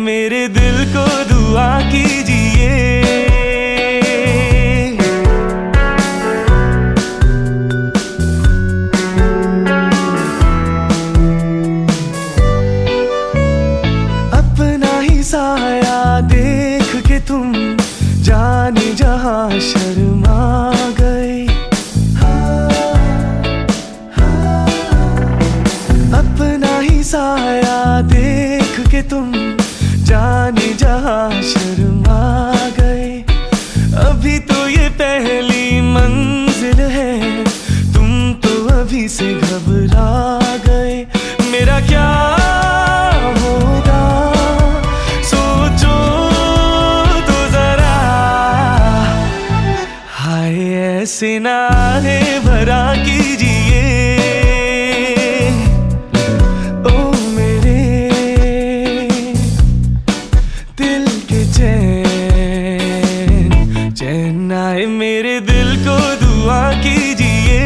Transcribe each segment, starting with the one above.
मेरे दिल को दुआ कीजिए। अपना ही साया देख के तुम जाने जहां शर्मा गए। अपना ही साया देख के तुम जाने जहां शर्मा गए। अभी तो ये पहली मंजिल है, तुम तो अभी से घबरा गए। मेरा क्या होगा सोचो तो जरा, हाय ऐसे नारे भरा कीजिए। चैन आए मेरे दिल को दुआ कीजिए।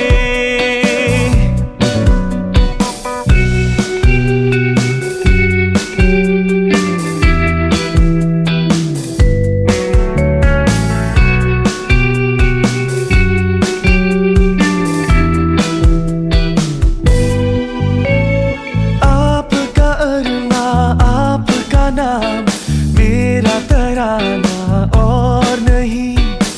आपका अरमा आपका नाम मेरा तराना और नहीं।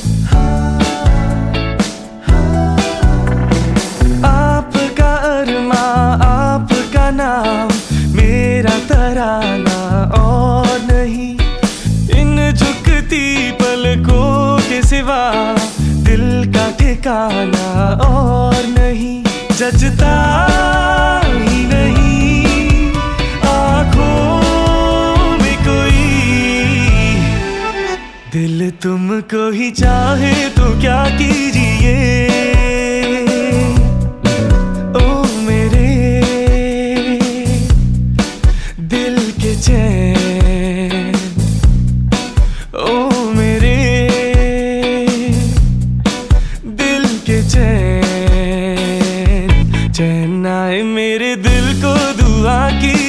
आपका अरमा आपका नाम मेरा तराना और नहीं। इन झुकती पलकों के सिवा दिल का ठिकाना और नहीं। जचता ही नहीं आँखों में कोई, दिल तुमको ही चाहे तो क्या कीजिए। ओ मेरे दिल के चैन, ओ मेरे दिल के चैन। चैन आए मेरे दिल को दुआ की।